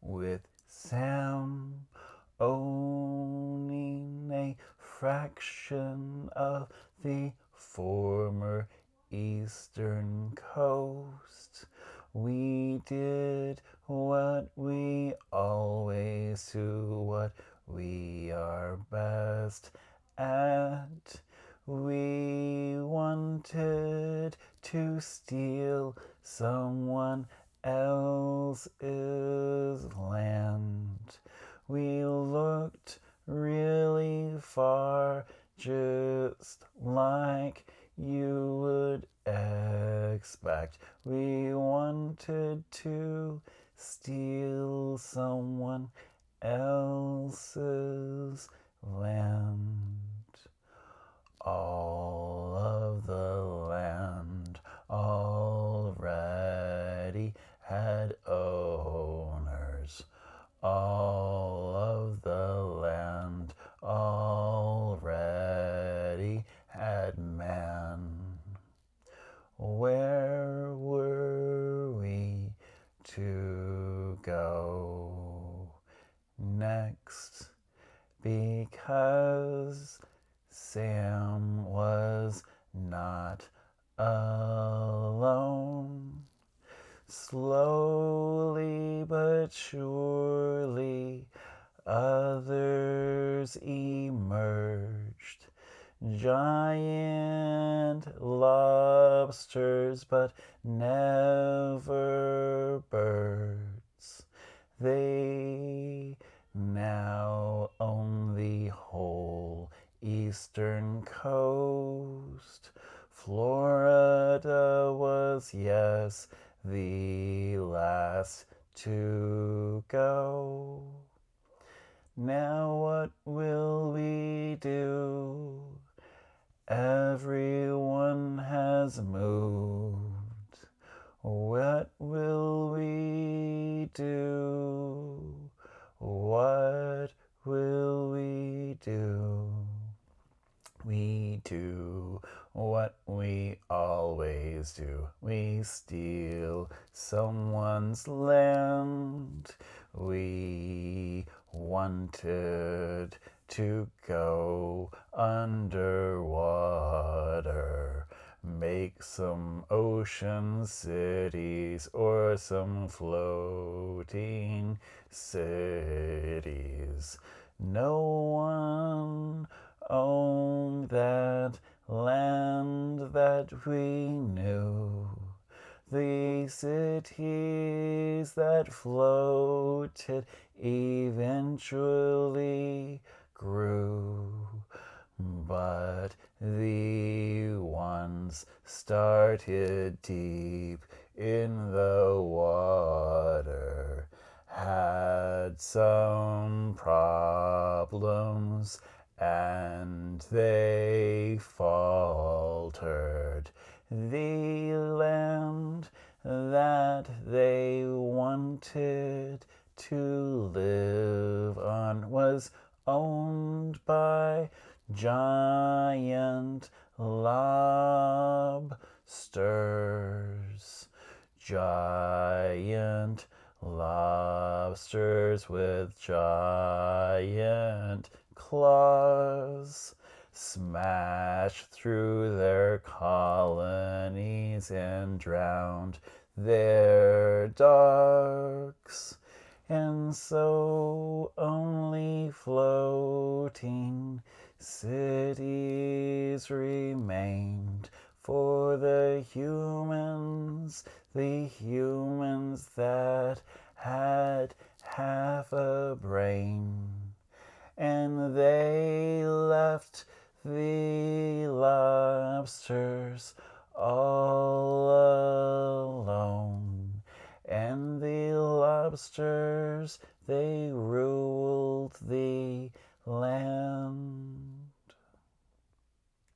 with Sam owning a fraction of the former eastern coast. We did what we always do, what we are best at. We wanted to steal someone else's land. We looked really far, just like you would expect. We wanted to steal someone else's land. All of the land already had owners. All of the land already had man. Where were we to go next? Because Sam was not alone. Slowly but surely, others emerged. Giant lobsters, but never birds. They now own the whole eastern coast. Florida was, yes, the last to go. Now what will we do? Everyone has moved. What will we do? What will we do? We do what we always do. We steal someone's land. We wanted to go underwater, make some ocean cities or some floating cities. No one owned that land that we knew. The cities that floated eventually grew, but the ones started deep in the water had some problems and they faltered. The land that they wanted to live on was owned by giant lobsters. Giant lobsters with giant claws smashed through their colonies and drowned their dogs. And so only floating cities remained for the humans that had half a brain. And they left the lobsters all alone. And the lobsters, they ruled the land